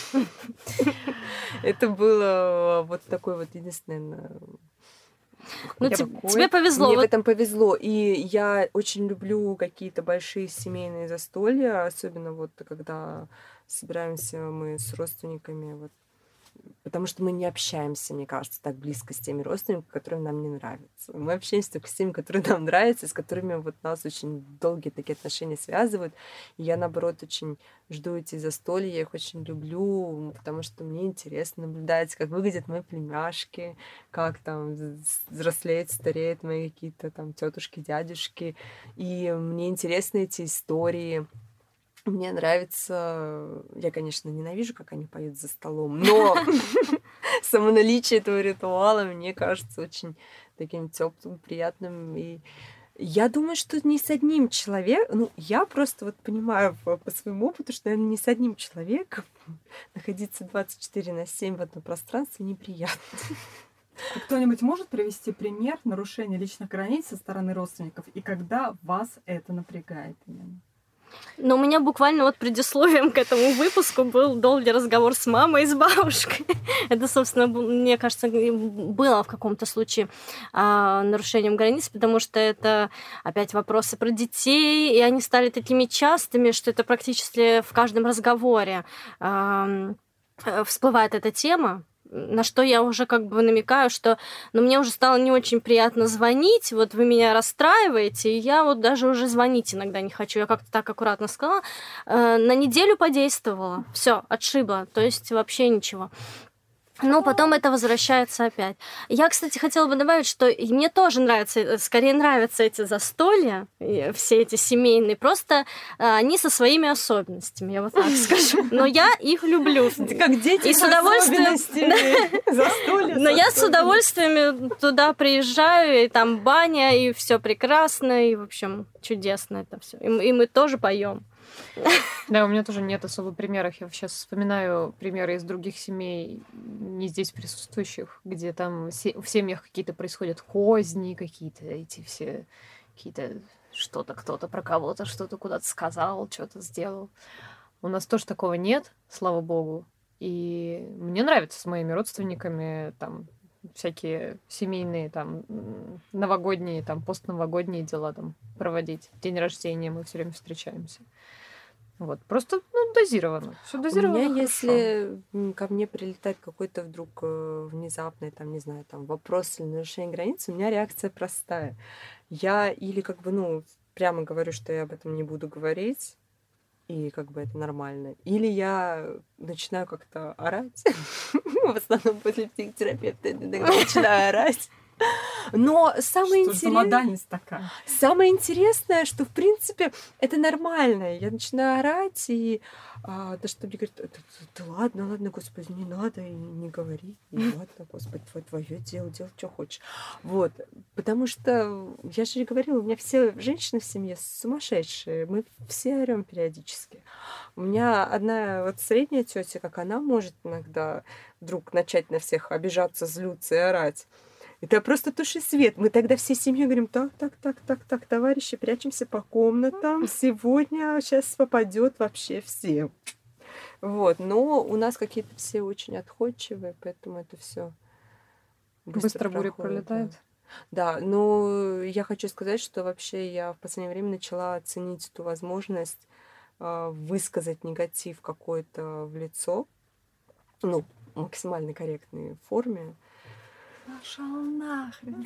это было вот такой вот единственное... Ну, тебе, тебе повезло. Мне вот... в этом повезло. И я очень люблю какие-то большие семейные застолья, особенно вот когда собираемся мы с родственниками, вот, потому что мы не общаемся, мне кажется, так близко с теми родственниками, которые нам не нравятся. Мы общаемся только с теми, которые нам нравятся, с которыми вот нас очень долгие такие отношения связывают. И я, наоборот, очень жду эти застолья, я их очень люблю, потому что мне интересно наблюдать, как выглядят мои племяшки, как там взрослеют, стареют мои какие-то там тетушки, дядюшки. И мне интересны эти истории. Мне нравится... Я, конечно, ненавижу, как они поют за столом, но само наличие этого ритуала мне кажется очень таким теплым, приятным. И я думаю, что не с одним человеком... Ну, я просто вот понимаю по, по своему опыту, что, наверное, не с одним человеком находиться двадцать четыре на семь в одном пространстве неприятно. А кто-нибудь может привести пример нарушения личных границ со стороны родственников, и когда вас это напрягает именно? Но у меня буквально вот предисловием к этому выпуску был долгий разговор с мамой и с бабушкой. Это, собственно, мне кажется, было в каком-то случае а, нарушением границ, потому что это опять вопросы про детей, и они стали такими частыми, что это практически в каждом разговоре а, всплывает эта тема. На что я уже как бы намекаю, что ну, мне уже стало не очень приятно звонить, вот вы меня расстраиваете, и я вот даже уже звонить иногда не хочу. Я как-то так аккуратно сказала. Э, на неделю подействовала, все, отшибла, то есть вообще ничего. Но потом это возвращается опять. Я, кстати, хотела бы добавить, что мне тоже нравятся, скорее нравятся эти застолья, все эти семейные, просто они со своими особенностями, я вот так скажу. Но я их люблю. Как дети и с удовольствием. Застолья. Но я с удовольствием туда приезжаю, и там баня, и все прекрасно, и, в общем, чудесно это все. И мы тоже поем. Да, у меня тоже нет особо примеров. Я сейчас вспоминаю примеры из других семей, не здесь присутствующих, где там в семьях какие-то происходят козни, какие-то эти все, какие-то что-то, кто-то про кого-то, что-то куда-то сказал, что-то сделал. У нас тоже такого нет, слава богу. И мне нравится с моими родственниками там всякие семейные, там, новогодние, там, постновогодние дела там проводить. День рождения мы все время встречаемся. Вот, просто, ну, дозировано. Все дозировано. У меня, хорошо. если ко мне прилетает какой-то вдруг внезапный, там, не знаю, там, вопрос или нарушение границ, у меня реакция простая. Я или как бы, ну, прямо говорю, что я об этом не буду говорить, и как бы это нормально. Или я начинаю как-то орать. В основном после психотерапевта я начинаю орать. Но самое Что ж за интересное... модальность такая? Самое интересное, что, в принципе, это нормально. Я начинаю орать, и а, да что мне говорят, да, да, да ладно, ладно, господи, не надо, и не говори. И ладно, господи, твое, твое дело, делай, что хочешь. Вот. Потому что, я же говорила, у меня все женщины в семье сумасшедшие. Мы все орем периодически. У меня одна вот средняя тетя, как она может иногда вдруг начать на всех обижаться, злються и орать. Это просто туши свет. Мы тогда всей семьей говорим, так, так, так, так, так, товарищи, прячемся по комнатам. Сегодня сейчас попадет вообще всем. Вот. Но у нас какие-то все очень отходчивые, поэтому это все быстро, Быстро буря проходит, пролетает. Да. Да, но я хочу сказать, что вообще я в последнее время начала ценить эту возможность э, высказать негатив какой-то в лицо, ну, в максимально корректной форме. Пошел нахрен.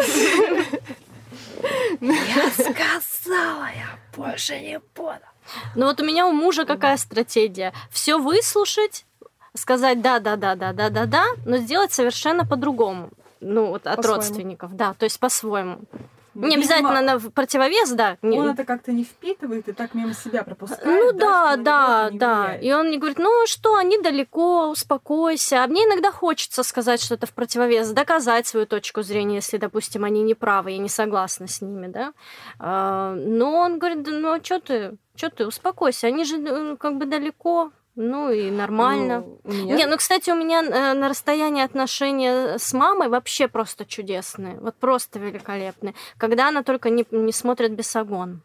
Я сказала, я больше не буду. Ну вот у меня у мужа какая стратегия? Все выслушать, сказать да, да, да, да, да, да, да, но сделать совершенно по-другому. Ну, вот от По-своему. родственников, да, то есть по-своему. Ну, Не видимо, обязательно на противовес, да. не- Он это как-то не впитывает и так мимо себя пропускает. Ну да, что на него да, это не да. влияет. И он мне говорит, ну что, они далеко, успокойся. А мне иногда хочется сказать что-то в противовес, доказать свою точку зрения, если, допустим, они не правы, я не согласна с ними, да. А, но он говорит, да, ну а что ты, что ты, успокойся, они же э, как бы далеко, ну и нормально. Ну, у меня- Не, ну, кстати, у меня э, на расстоянии отношения с мамой вообще просто чудесные, вот просто великолепные. Когда она только не, не смотрит «Бесогон».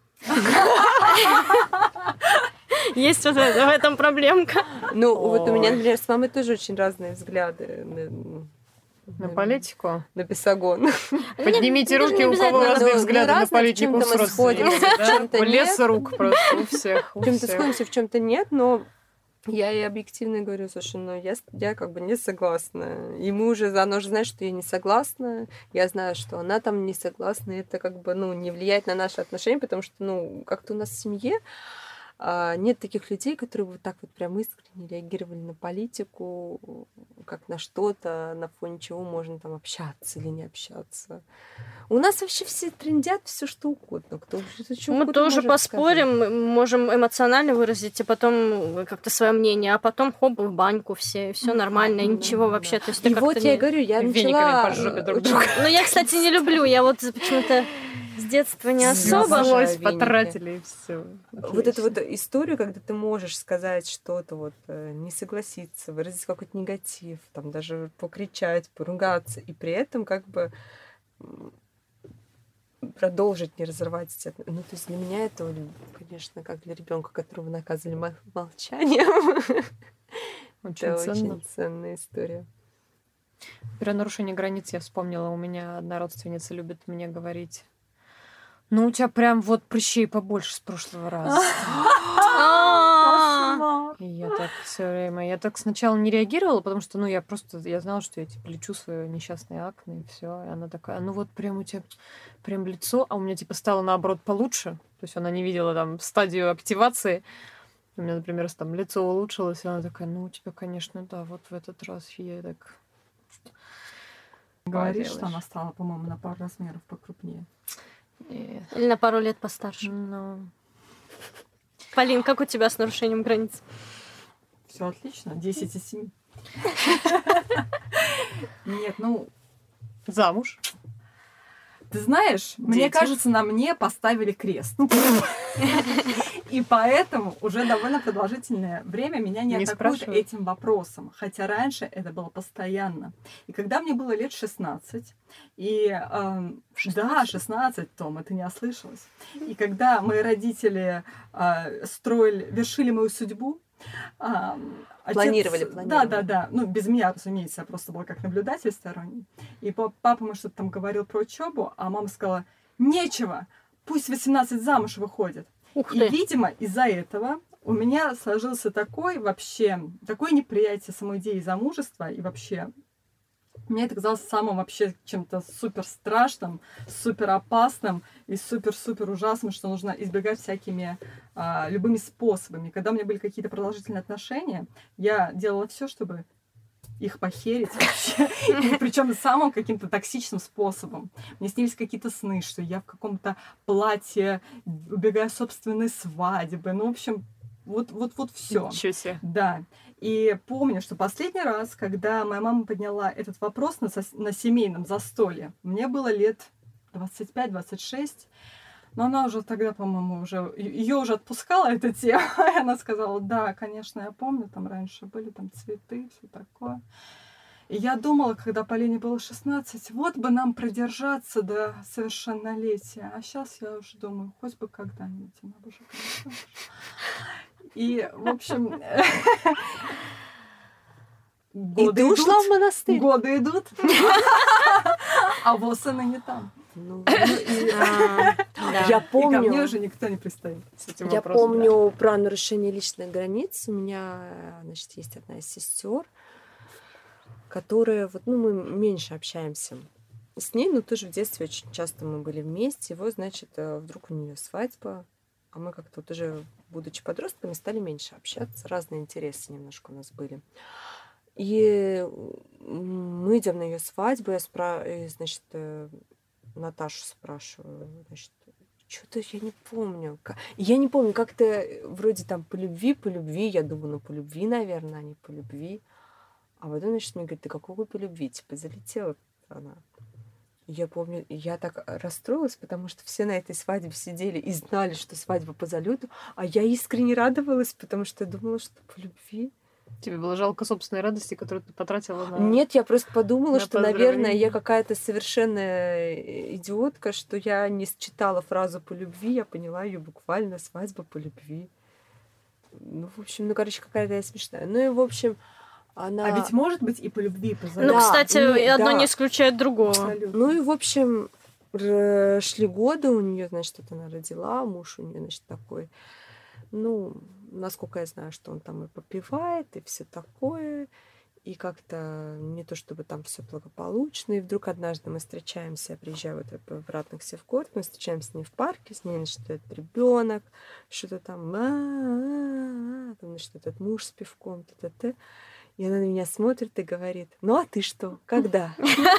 Есть вот в в этом проблемка. Ну, вот у меня, Ой. например, с мамой тоже очень разные взгляды на, На политику. на Бесогон. Поднимите даже руки, не у кого обязательно. разные Ну, взгляды ну, на разные, в политику чём-то с мы родственниками. сходимся, в да? чём-то Лес нет. рук просто у всех. у В чем-то всех. сходимся, в чем-то нет, но я ей объективно говорю, слушай, ну я, с- я как бы не согласна. И мы уже, она уже знает, что я не согласна. Я знаю, что она там не согласна. И это как бы, ну, не влияет на наши отношения, потому что, ну, как-то у нас в семье а, нет таких людей, которые вот так вот прям искренне реагировали на политику, как на что-то, на фоне чего можно там общаться или не общаться. У нас вообще все трендят все что угодно. Кто что Мы угодно тоже может поспорим, сказать. мы можем эмоционально выразить, а потом как-то свое мнение, а потом хоп, в баньку все, все нормально, и Да, ничего да, вообще. да. То есть ты И как-то вот я и не- говорю, я Вениками начала... по жопе друг друга. Ну, я, кстати, не люблю, я вот почему-то с детства не Я особо. обожаю Злость веники. потратили, и все. Вот эту вот историю, когда ты можешь сказать что-то, вот, э, не согласиться, выразить какой-то негатив, там даже покричать, поругаться, и при этом как бы м, продолжить не разрывать эти отно- Ну, то есть для меня это, вот, конечно, как для ребенка, которого наказывали мол- молчанием. Очень Это ценно. очень ценная история. Про нарушение границ я вспомнила. У меня одна родственница любит мне говорить: ну, у тебя прям вот прыщей побольше с прошлого раза. А, И я так все время... Я так сначала не реагировала, потому что, ну, я просто... Я знала, что я, типа, лечу свое несчастное акне, и все. И она такая, ну, вот прям у тебя прям лицо, а у меня, типа, стало, наоборот, получше. То есть она не видела там стадию активации. У меня, например, там лицо улучшилось, и она такая, ну, у тебя, конечно, да, вот в этот раз я так... Говоришь, что поделаешь. она стала, по-моему, на пару размеров покрупнее. И, Или на пару лет постарше. ну, Полин, как у тебя с нарушением границ? Все отлично, десять из семи. Нет, ну, замуж. ты знаешь, мне Дети. кажется, на мне поставили крест. И поэтому уже довольно продолжительное время меня не, Не атакуют спрашивают? этим вопросом. Хотя раньше это было постоянно. И когда мне было лет шестнадцать, и эм, да, шестнадцать, Том, это не ослышалось. И когда мои родители э, строили, вершили мою судьбу, эм, отец- Планировали, Да, планировали. да, да. Ну, без меня, разумеется, я просто была как наблюдатель сторонний. И па- папа мне что-то там говорил про учебу, а мама сказала: нечего, пусть восемнадцать замуж выходит. Ух И, ты. видимо, из-за этого у меня сложился такой вообще, такое неприятие самой идеи замужества, и вообще мне это казалось самым вообще чем-то супер страшным, супер опасным и супер-супер ужасным, что нужно избегать всякими а, любыми способами. Когда у меня были какие-то продолжительные отношения, я делала все, чтобы их похерить вообще. Причем самым каким-то токсичным способом. Мне снились какие-то сны, что я в каком-то платье убегаю с собственной свадьбы. Ну, в общем, вот, вот, вот все. Ничего себе. Да. И помню, что последний раз, когда моя мама подняла этот вопрос на, сос- на семейном застолье, мне было лет двадцать пять двадцать шесть. Но она уже тогда, по-моему, уже ее уже отпускала эта тема. И она сказала: да, конечно, я помню, там раньше были там цветы, все такое. И я думала, когда Полине было шестнадцать, вот бы нам продержаться до совершеннолетия. А сейчас я уже думаю, хоть бы когда-нибудь она бы уже была. И, в общем... И ты ушла в монастырь? Годы идут. А вот она не там. Ну, и, а, да. Я помню, и ко мне уже никто не пристает с этим я вопросом. помню да. про нарушение личных границ. У меня, значит, есть одна из сестер, которая, вот, ну, мы меньше общаемся с ней, но тоже в детстве очень часто мы были вместе. И вот, значит, вдруг у нее свадьба, а мы как-то вот уже, будучи подростками, стали меньше общаться. Разные интересы немножко у нас были. И мы идем на ее свадьбу, я спра... и, значит, Наташу спрашиваю, значит, что-то я не помню. Я не помню, как-то вроде там по любви, по любви, я думаю, ну по любви, наверное, а не по любви. А потом, значит, мне говорит, ты какого по любви? Типа, залетела она. Я помню, я так расстроилась, потому что все на этой свадьбе сидели и знали, что свадьба по залету, а я искренне радовалась, потому что я думала, что по любви. Тебе было жалко собственной радости, которую ты потратила на... Нет, я просто подумала, что, наверное, я какая-то совершенная идиотка, что я не считала фразу по любви, я поняла ее буквально свадьба по любви. Ну, в общем, ну, короче, какая-то я смешная. Ну, и, в общем, она... А ведь может быть и по любви, и по залету. Ну, кстати, и, одно да. не исключает другого. Абсолютно. Ну, и, в общем, шли годы, у нее, значит, что-то она родила, муж у нее, значит, такой... Ну, насколько я знаю, что он там и попивает, и все такое, и как-то не то чтобы там все благополучно. И вдруг однажды мы встречаемся, я приезжаю вот обратно к Севкорт, мы встречаемся с ней в парке, с ней, значит, этот ребенок, что-то там, там, значит, этот муж с пивком, т-т-т. И она на меня смотрит и говорит, ну а ты что, когда?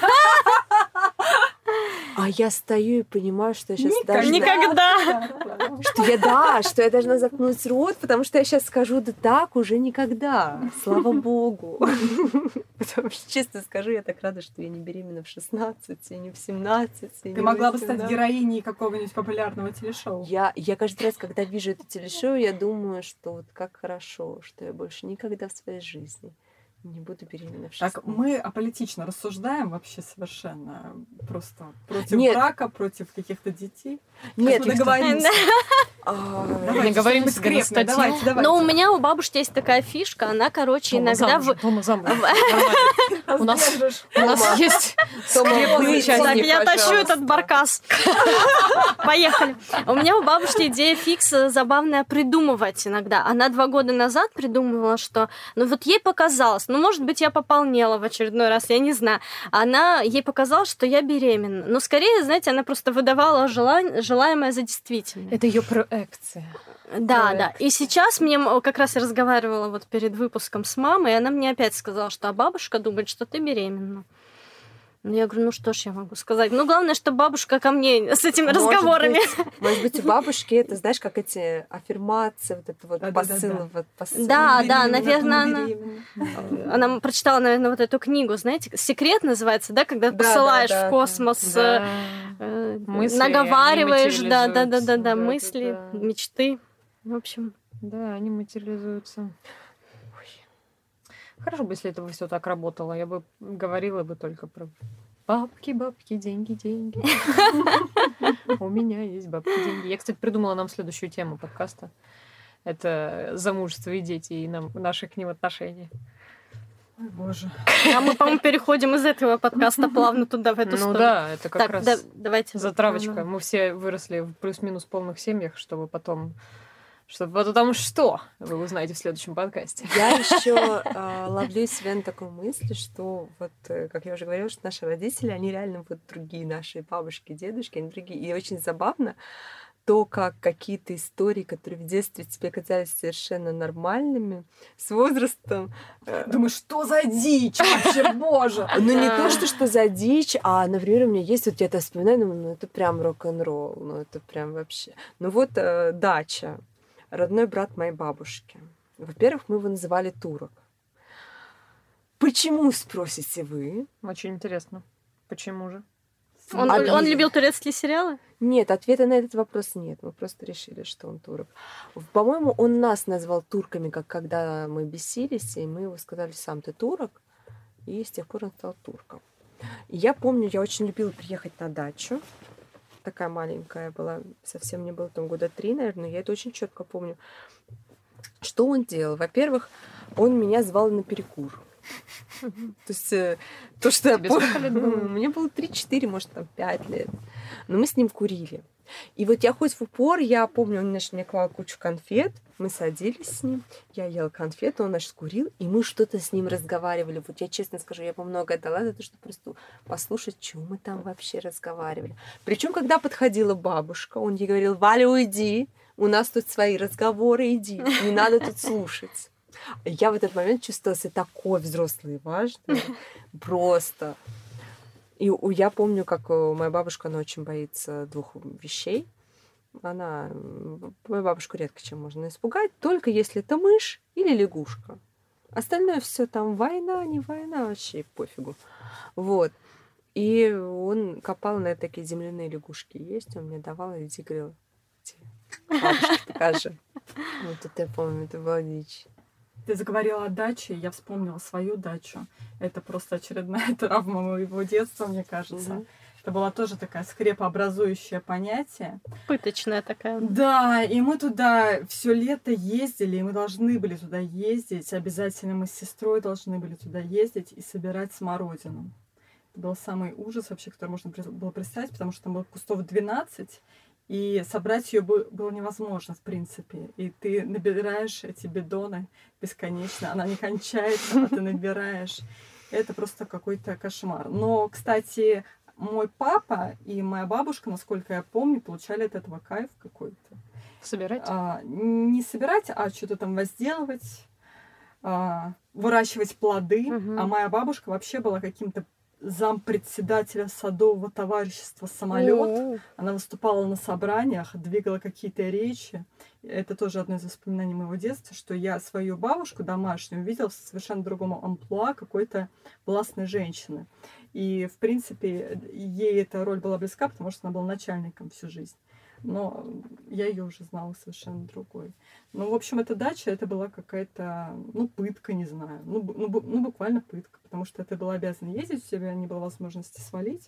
А я стою и понимаю, что я сейчас должна... Никогда! Что я, да, что я должна заткнуть рот, потому что я сейчас скажу, да так, уже никогда. Слава богу. Потому что, честно скажу, я так рада, что я не беременна в шестнадцать, и не в семнадцать. И Ты не могла бы восемнадцать. стать героиней какого-нибудь популярного телешоу. Я, я каждый раз, когда вижу это телешоу, я думаю, что вот как хорошо, что я больше никогда в своей жизни не буду беременна в шестнадцать. Так, мы аполитично рассуждаем вообще совершенно. Просто против Нет. брака, против каких-то детей. Нет, мы договоримся. а, Давайте, не говорим что-нибудь себе на скрепное, статью. давайте, давайте. Но у меня у бабушки есть такая фишка, она, короче, Тома иногда... замуж, в- Тома замуж. Нормально. У нас, у нас есть Тома, скрепные вы- Так, участники. я тащу пожалуйста. этот баркас. Поехали. У меня у бабушки идея фикс забавная придумывать иногда. Она два года назад придумывала, что, ну вот ей показалось, ну может быть я пополнела в очередной раз, я не знаю. Она, ей показалось, что я беременна. Но скорее, знаете, она просто выдавала жела- желаемое за действительное. Это ее проекция. Да, проект. да. И сейчас мне м- как раз я разговаривала вот перед выпуском с мамой, и она мне опять сказала, что а бабушка думает, что ты беременна. Ну, я говорю, ну что ж я могу сказать? Ну, главное, что бабушка ко мне с этими Может разговорами. быть, может быть, у бабушки это, знаешь, как эти аффирмации, вот это вот Да-да-да-да. посыл, вот посыл. Да, Ты да, беременна, наверное, ты она... беременна. Она прочитала, наверное, вот эту книгу, знаете, «Секрет» называется, да, когда Да, посылаешь да, да, в космос, Да. э, Мысли, наговариваешь, они да, да, да, да, да, материализуются. мысли, Да-да-да. мечты. В общем, Да, они материализуются. Хорошо бы, если это бы все так работало. Я бы говорила бы только про бабки, бабки, деньги, деньги. У меня есть бабки, деньги. Я, кстати, придумала нам следующую тему подкаста. Это замужество и дети, и нам, наши к ним отношения. Ой, боже. а мы, по-моему, переходим из этого подкаста плавно туда, в эту Ну сторону. да, это как Так, раз да, давайте. затравочка. Мы все выросли в плюс-минус полных семьях, чтобы потом... Чтобы потом что? Вы узнаете в следующем подкасте. Я еще э, ловлю себя на такой мысли, что вот, э, как я уже говорила, что наши родители, они реально вот другие, наши бабушки, дедушки, они другие. И очень забавно то, как какие-то истории, которые в детстве тебе казались совершенно нормальными, с возрастом... э, Думаю, что за дичь вообще, боже. Ну, не Да. то, что, что за дичь, а, например, у меня есть, вот я это вспоминаю, думаю, ну, это прям рок-н-ролл, ну, это прям вообще... Ну, вот э, дача, родной брат моей бабушки. Во-первых, мы его называли турок. Почему, спросите вы? Очень интересно. Почему же? Он, Обидно. он любил турецкие сериалы? Нет, ответа на этот вопрос нет. Мы просто решили, что он турок. По-моему, он нас назвал турками, как когда мы бесились, и мы его сказали, сам ты турок. и с тех пор он стал турком. И я помню, я очень любила приехать на дачу. Такая маленькая была, совсем не было, там года три, наверное, я это очень четко помню. Что он делал? Во-первых, он меня звал на перекур. То есть э, то, что Тебе я сколько лет было? помню, мне было три-четыре, может, там пять лет. Но мы с ним курили. И вот я хоть в упор, я помню, он, значит, мне клал кучу конфет, мы садились с ним, я ела конфеты, он, значит, курил, и мы что-то с ним разговаривали. Вот я честно скажу, я бы много отдала за то, чтобы просто послушать, что мы там вообще разговаривали. Причем, когда подходила бабушка, он ей говорил: Валя, уйди, у нас тут свои разговоры, иди, не надо тут слушать. Я в этот момент чувствовала себя такой взрослой и важной, просто. И я помню, как моя бабушка, она очень боится двух вещей. Она... Мою бабушку редко чем можно испугать, только если это мышь или лягушка. Остальное все там война, не война, вообще пофигу. Вот. И он копал, на такие земляные лягушки есть, он мне давал, и иди, говорил: бабушке покажи. Вот это я помню, это была дичь. Ты заговорила о даче, я вспомнила свою дачу. Это просто очередная травма моего детства, мне кажется. Мгм. Это была тоже такая скрепообразующее понятие. Пыточная такая. Да, и мы туда все лето ездили, и мы должны были туда ездить. Обязательно мы с сестрой должны были туда ездить и собирать смородину. Это был самый ужас вообще, который можно при- было представить, потому что там было кустов двенадцать, и собрать ее было невозможно, в принципе. И ты набираешь эти бидоны бесконечно, она не кончается, а ты набираешь. Это просто какой-то кошмар. Но, кстати, мой папа и моя бабушка, насколько я помню, получали от этого кайф какой-то. Собирать? А, не собирать, а что-то там возделывать, а, выращивать плоды. Мгм. А моя бабушка вообще была каким-то зампредседателя садового товарищества «Самолет». О, Она выступала на собраниях, двигала какие-то речи. Это тоже одно из воспоминаний моего детства, что я свою бабушку домашнюю увидела в совершенно другом амплуа какой-то властной женщины. И, в принципе, ей эта роль была близка, потому что она была начальником всю жизнь. Но я ее уже знала совершенно другой. Ну, в общем, эта дача, это была какая-то, ну, пытка, не знаю. Ну, бу- ну, бу- ну, буквально пытка, потому что ты была обязана ездить, у тебя не было возможности свалить.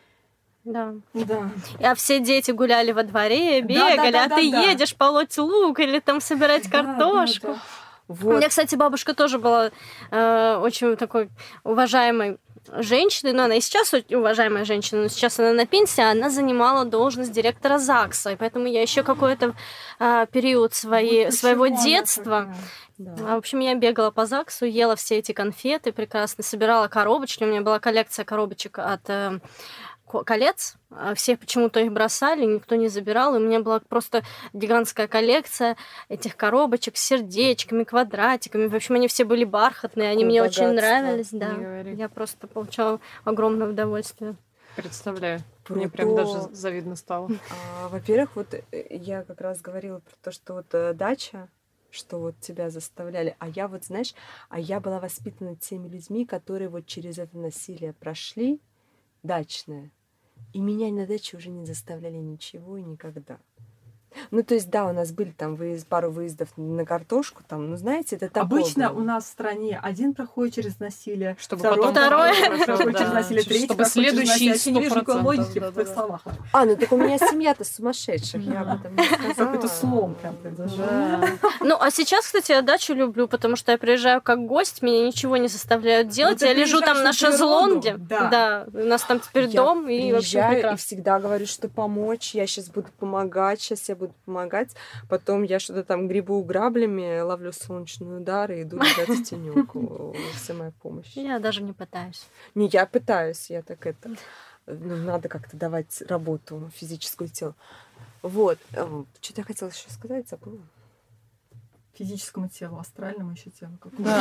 да. Да. А все дети гуляли во дворе, бегали, да, а да, ты да. едешь полоть лук или там собирать Да, картошку. да, да. У Вот. меня, кстати, бабушка тоже была э, очень такой уважаемой женщиной, но она и сейчас очень уважаемая женщина, но сейчас она на пенсии, а она занимала должность директора ЗАГСа, и поэтому я еще какой-то э, период своей, Вот своего почему она детства, такая. Да. а, в общем, я бегала по ЗАГСу, ела все эти конфеты прекрасно, собирала коробочки, у меня была коллекция коробочек от э, ко- колец, а все почему-то их бросали, никто не забирал, и у меня была просто гигантская коллекция этих коробочек с сердечками, квадратиками, в общем, они все были бархатные, они Какое мне очень богатство. нравились, да, Не говори. я просто получала огромное удовольствие. Представляю. Мне Про прям то- даже завидно стало. А, во-первых, вот э, я как раз говорила про то, что вот э, дача, что вот тебя заставляли, а я вот, знаешь, а я была воспитана теми людьми, которые вот через это насилие прошли, дачное, и меня на даче уже не заставляли ничего и никогда. Ну, то есть, да, у нас были там выезд, пару выездов на картошку, там, ну, знаете, это такое Обычно было. у нас в стране один проходит через насилие, Чтобы второй, потом Второй. проходит проходит Да. через насилие, третий Чтобы проходит через следующий насилие. Я не вижу никакой сто процентов, логики в твоих да-да-да. словах. А, ну, так у меня семья-то сумасшедших, я об этом не сказала. Какой-то слом прям произошел. Да. Ну, а сейчас, кстати, я дачу люблю, потому что я приезжаю как гость, меня ничего не заставляют делать, ты я лежу там приезжаешь на на природу, шезлонге, да. у нас там теперь Я дом, и вообще приезжаю и прекрасно. всегда говорю, что помочь, я сейчас буду помогать, сейчас я буду помогать. Потом я что-то там гребу граблями, ловлю солнечный удар и иду лежать в тенёк. Вся моя помощь. Я даже не пытаюсь. Не, я пытаюсь, я так это... Ну, надо как-то давать работу физическую телу. Вот. эм, Что-то я хотела еще сказать, забыла. Физическому телу, астральному еще телу. какому. Да.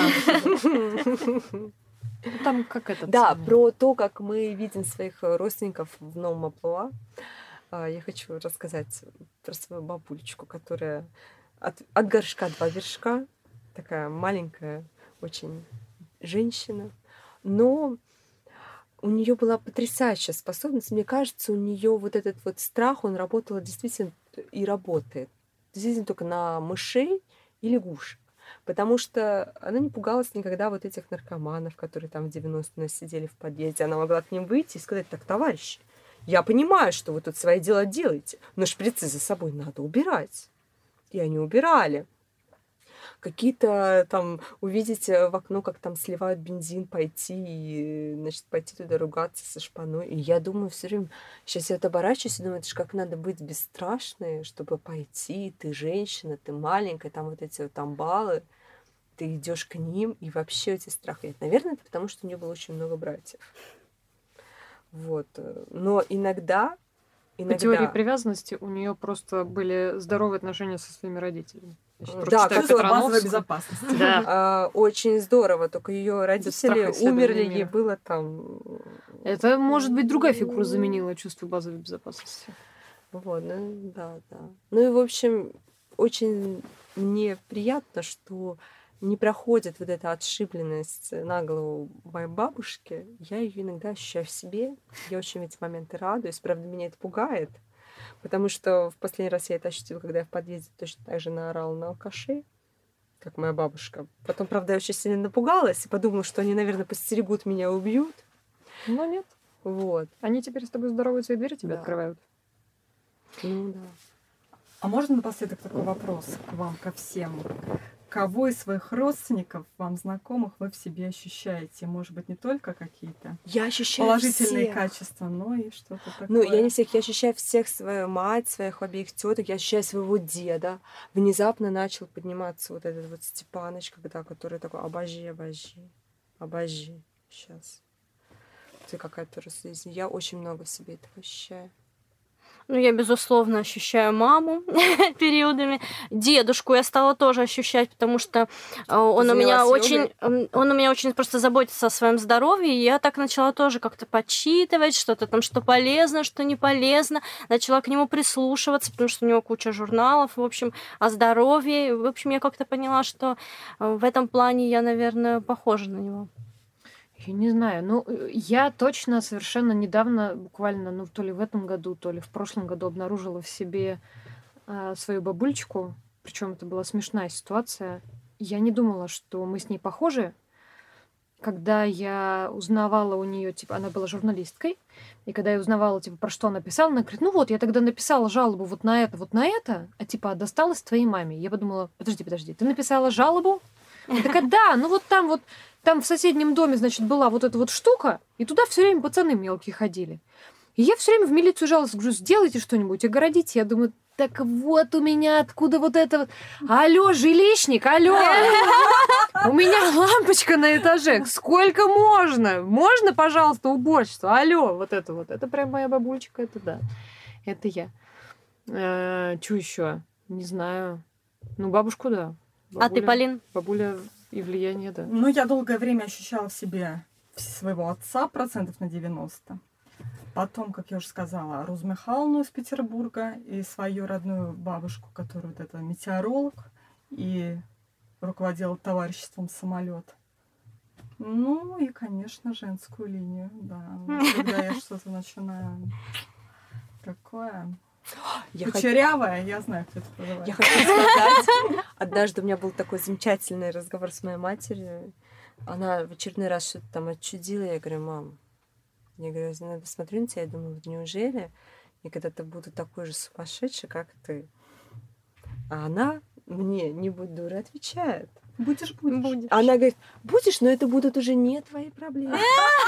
Ну, там как это? Да, про то, как мы видим своих родственников в новом амплуа. а, Я хочу рассказать про свою бабулечку, которая от, от горшка два вершка. Такая маленькая очень женщина. Но у нее была потрясающая способность. Мне кажется, у нее вот этот вот страх, он работал действительно и работает. Действительно только на мышей и лягушек. Потому что она не пугалась никогда вот этих наркоманов, которые там в девяностые у нас сидели в подъезде. Она могла к ним выйти и сказать: так, товарищи, я понимаю, что вы тут свои дела делаете, но шприцы за собой надо убирать. И они убирали. Какие-то там увидеть в окно, как там сливают бензин, пойти и, значит, пойти туда ругаться со шпаной. И я думаю все время, сейчас я вот оборачиваюсь и думаю, это ж как надо быть бесстрашной, чтобы пойти, ты женщина, ты маленькая, там вот эти вот амбалы, ты идешь к ним, и вообще у тебя страха нет. Наверное, это потому, что у нее было очень много братьев. Вот. Но иногда... иногда... По теории привязанности у нее просто были здоровые отношения со своими родителями. Да, как базовая безопасность. Да. А, очень здорово, только ее родители умерли, ей мира. было там... Это, может быть, другая фигура заменила чувство базовой безопасности. Вот, ну, да, да. Ну и, в общем, очень мне приятно, что не проходит вот эта отшибленность на голову моей бабушки. Я ее иногда ощущаю в себе. Я очень в эти моменты радуюсь. Правда, меня это пугает. Потому что в последний раз я это ощутила, когда я в подъезде точно так же наорала на алкашей, как моя бабушка. Потом, правда, я очень сильно напугалась и подумала, что они, наверное, постерегут меня и убьют. Но нет. Вот. Они теперь с тобой здороваются и двери тебе Да. открывают. Ну да. А можно напоследок такой вопрос к вам, ко всем? Кого из своих родственников, вам знакомых, вы в себе ощущаете? Может быть, не только какие-то Я ощущаю положительные всех. качества, но и что-то такое. Ну, я не всех, я ощущаю всех, свою мать, своих обеих теток, я ощущаю своего деда. Внезапно начал подниматься вот этот вот Степаныч, когда, который такой: обожи, обожи, обожи. Сейчас. Ты какая-то жизнь. Я очень много в себе этого ощущаю. Ну, я, безусловно, ощущаю маму периодами. Дедушку я стала тоже ощущать, потому что э, он у меня занялась очень, йогой? он у меня очень просто заботится о своем здоровье, и я так начала тоже как-то подсчитывать, что-то там, что полезно, что не полезно, начала к нему прислушиваться, потому что у него куча журналов, в общем, о здоровье. В общем, я как-то поняла, что э, в этом плане я, наверное, похожа на него. Я не знаю. Ну, я точно совершенно недавно, буквально, ну, то ли в этом году, то ли в прошлом году обнаружила в себе э, свою бабулечку. Причем это была смешная ситуация. Я не думала, что мы с ней похожи. Когда я узнавала у нее, типа, она была журналисткой, и когда я узнавала, типа, про что она писала, она говорит: ну вот, я тогда написала жалобу вот на это, вот на это, а типа, досталось твоей маме. Я подумала: подожди, подожди, ты написала жалобу? Я такая: да, ну вот там вот, там в соседнем доме, значит, была вот эта вот штука, и туда все время пацаны мелкие ходили. И я все время в милицию жаловалась, говорю: сделайте что-нибудь, огородите. Я думаю: так вот у меня откуда вот это вот. Алло, жилищник, алло! У меня лампочка на этаже. Сколько можно? Можно, пожалуйста, уборщицу? Алло, вот это вот. Это прям моя бабульчика, это да. Это я. Что еще? Не знаю. Ну, бабушку, да. А ты, Полин? Бабуля и влияние, да. Ну, я долгое время ощущала в себе своего отца процентов на девяносто. Потом, как я уже сказала, Розу Михайловну из Петербурга и свою родную бабушку, которая вот это метеоролог и руководила товариществом «Самолет». Ну и, конечно, женскую линию, да. Вот когда я что-то начинаю такое Я кучерявое, я знаю, кто это называет. Я хочу сказать, однажды у меня был такой замечательный разговор с моей матерью. Она в очередной раз что-то там отчудила. Я говорю: мам, я говорю, я смотрю на тебя и думаю: неужели я когда-то буду такой же сумасшедший, как ты? А она мне, не будь дурой, отвечает: Будешь, будешь. Будешь. она говорит: будешь, но это будут уже не твои проблемы.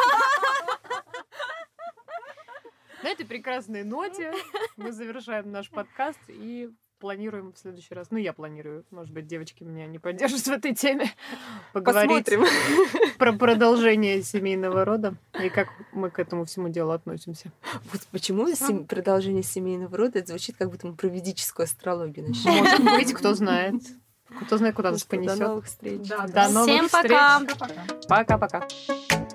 На этой прекрасной ноте мы завершаем наш подкаст и планируем в следующий раз. Ну, я планирую. Может быть, девочки меня не поддержат в этой теме. Поговорить Посмотрим. про продолжение семейного рода и как мы к этому всему делу относимся. Вот почему сем- продолжение семейного рода, это звучит, как будто мы про ведическую астрологию начнем. Может быть, кто знает. Кто знает, куда нас До понесет. новых встреч. Да, До да. новых Всем встреч. пока. Пока-пока. Пока-пока.